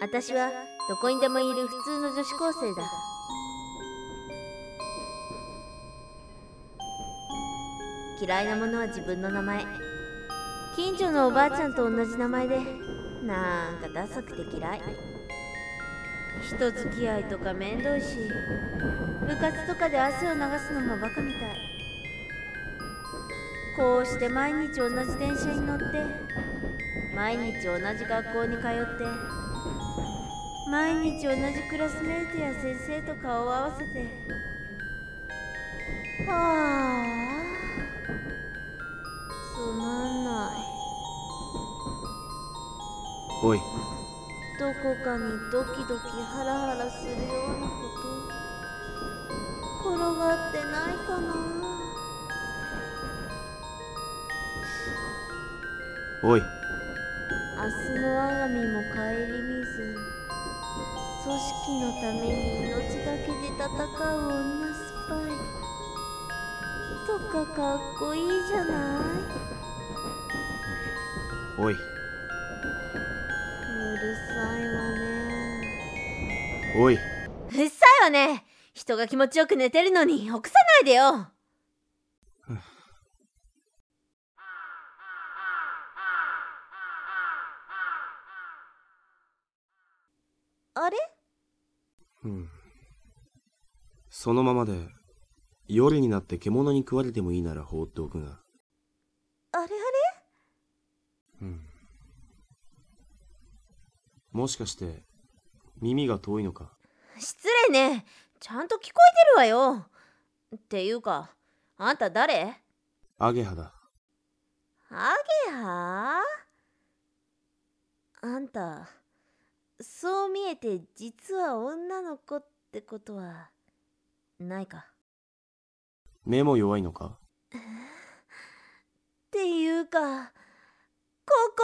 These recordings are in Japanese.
私はどこにでもいる普通の女子高生だ。嫌いなものは自分の名前。近所のおばあちゃんと同じ名前で、なんかダサくて嫌い。人付き合いとかめんどいし、部活とかで汗を流すのもバカみたい。こうして毎日同じ電車に乗って、毎日同じ学校に通って、毎日同じクラスメートや先生と顔を合わせて、はあ、つまんない。 おい、 どこかにドキドキハラハラするようなこと転がってないかな。 おい。 明日の我が身も顧みず、組織のために命がけで戦う女スパイとかかっこいいじゃない。 おい。 うるさいわね。 おい。 うっさいわね。人が気持ちよく寝てるのに起こさないでよ。あれ？ そのままで夜になって獣に食われてもいいなら放っておくが。 あれ？ もしかして耳が遠いのか？ 失礼ね。ちゃんと聞こえてるわよ。っていうか、あんた誰？ アゲハだ。 アゲハ？あんた、そう見えて実は女の子ってことはないか？ 目も弱いのか？ っていうか、ここはどこ？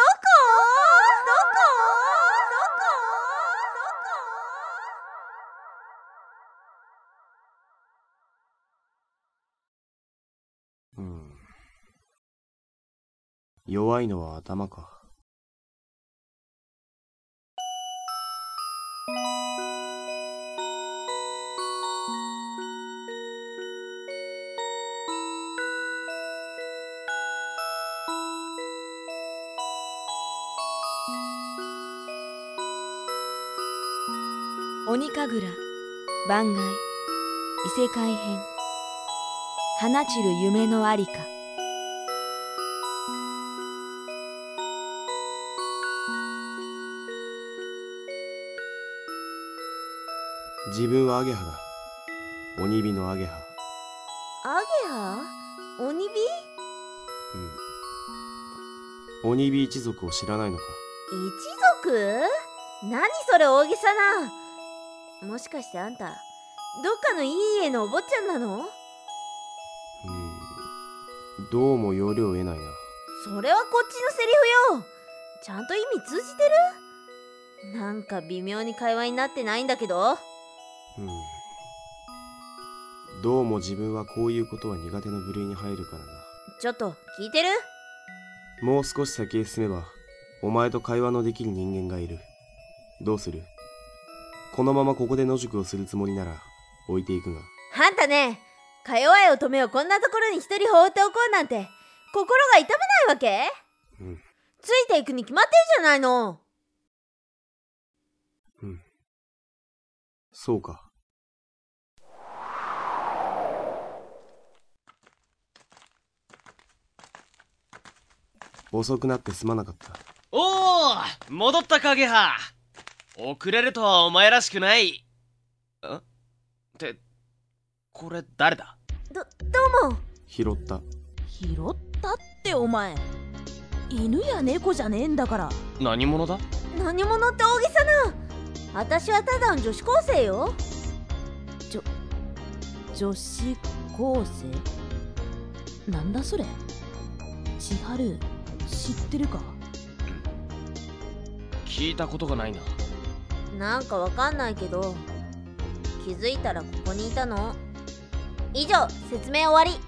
弱いのは頭か。 鬼神楽番外異世界編放ちる夢のありか。 自分はアゲハだ。鬼火のアゲハ。 アゲハ？鬼火？ 鬼火一族を知らないのか？ 一族？何それ大げさな。もしかしてあんた、どっかのいい家のお坊ちゃんなの？ どうも要領を得ないな。 それはこっちのセリフよ。ちゃんと意味通じてる？なんか微妙に会話になってないんだけど。 どうも自分はこういうことは苦手な部類に入るからな。 ちょっと聞いてる？ もう少し先へ進めばお前と会話のできる人間がいる。どうする？このままここで野宿をするつもりなら置いていくが。 あんたね、か弱い乙女をこんなところに一人放っておこうなんて心が痛めないわけ？ついていくに決まってるじゃないの。 そうか。遅くなってすまなかった。 おお、戻ったかゲハ。遅れるとはお前らしくない。ってこれ誰だ？ どうも。 拾った。 拾ったってお前、犬や猫じゃねえんだから。 何者だ？ 何者って大げさな。私はただの女子高生よ。 女子高生？なんだそれ。千春知ってるか？ 聞いたことがないな。 なんかわかんないけど、気づいたらここにいたの。以上、説明終わり。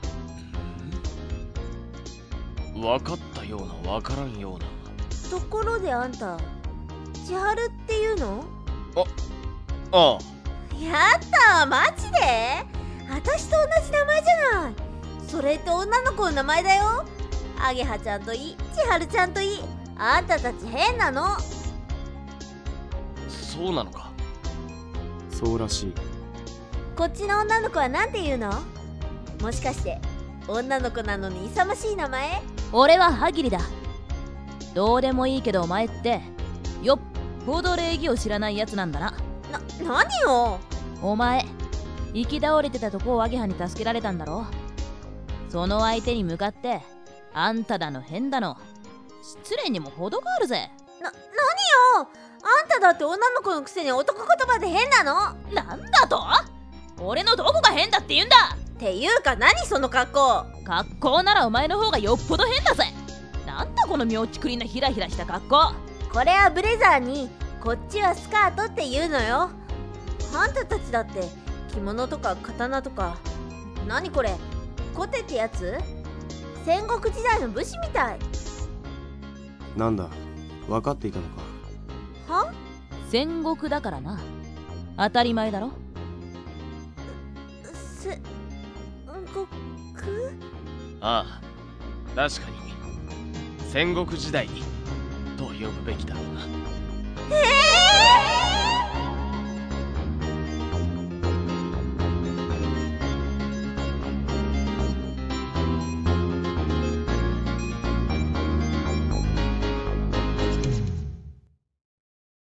分かったような分からんような。 ところであんた、 千春っていうの？ ああ。 やったー、マジで？私と同じ名前じゃない。それって女の子の名前だよ。あげはちゃんといい、千春ちゃんといい。あんたたち変なの。 そうなのか。 そうらしい。 こっちの女の子はなんて言うの？もしかして女の子なのに勇ましい名前？ 俺はハギリだ。どうでもいいけどお前ってよっぽど礼儀を知らないやつなんだな。 何よ。 お前行き倒れてたとこをアゲハに助けられたんだろ。その相手に向かってあんただの変だの失礼にも程があるぜ。 何よ。あんただって女の子のくせに男言葉で変なの。 なんだと？俺のどこが変だって言うんだ。 っていうか何その格好。 格好ならお前の方がよっぽど変だぜ。なんだこの妙ちくりなヒラヒラした格好。 これはブレザーにこっちはスカートって言うのよ。あんたたちだって着物とか刀とか。何これ、コテってやつ？戦国時代の武士みたい。 なんだ、分かっていたのか。 は？ 戦国だからな。当たり前だろ。 戦国？ ああ、確かに戦国時代と呼ぶべきだろうな。